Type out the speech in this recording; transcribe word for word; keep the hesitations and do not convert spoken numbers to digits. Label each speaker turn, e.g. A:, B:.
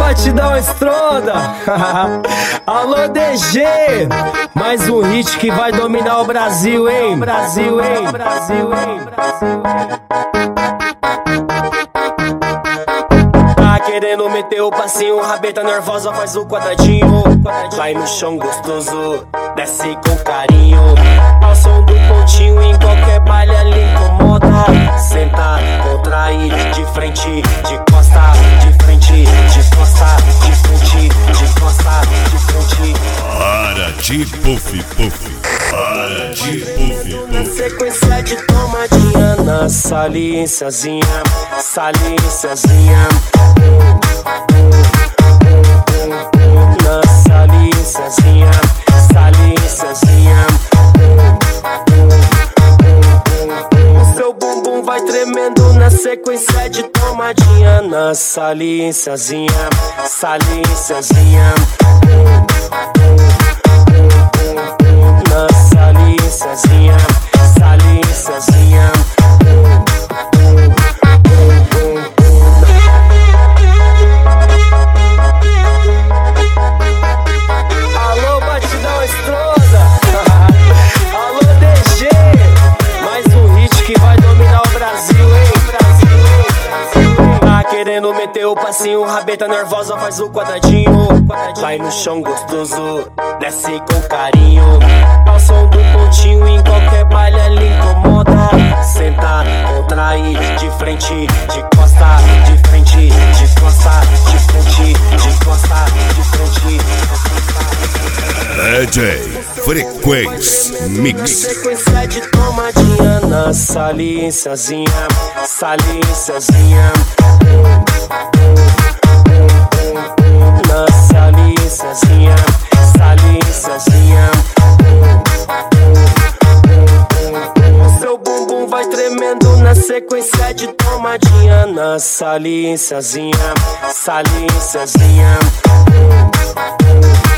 A: batidão estronda. Alô D G, mais um hit que vai dominar o Brasil, hein? Brasil, hein? Brasil, hein? Brasil, hein? Tá querendo meter o passinho, rabeta nervosa, faz o quadradinho. Vai no chão gostoso, desce com carinho. Ao som do pontinho, em qualquer baile ali incomoda. Senta, contrai, de frente, de costa, de frente, de costa, de frente, de costa, de frente.
B: Para de puff, puff, para de puff,
A: Na
B: puff.
A: sequência de tomadinha, na saliênciazinha, saliênciazinha. Na saliênciazinha, saliênciazinha. O seu bumbum vai tremendo na sequência de tomadinha, na saliênciazinha, saliênciazinha. Na saliênciazinha, saliênciazinha. Alô, batidão estronda. Alô, D G, mais um hit que vai dominar o Brasil, hein? Brasil, hein? Tá querendo meter o passinho, rabeta nervosa, faz o quadradinho. Vai no chão gostoso, desce com carinho. Ao som do pontinho, em qualquer baile ali incomoda. Senta, contrai, de frente, de costa, de frente, de costa, de frente, de costa, de frente.
B: D J Frequência Mix.
A: Sequência de tomadinha, na saliênciazinha, saliênciazinha. Na saliênciazinha, saliênciazinha. O seu bumbum vai tremendo na sequência de tomadinha, na saliênciazinha, saliênciazinha.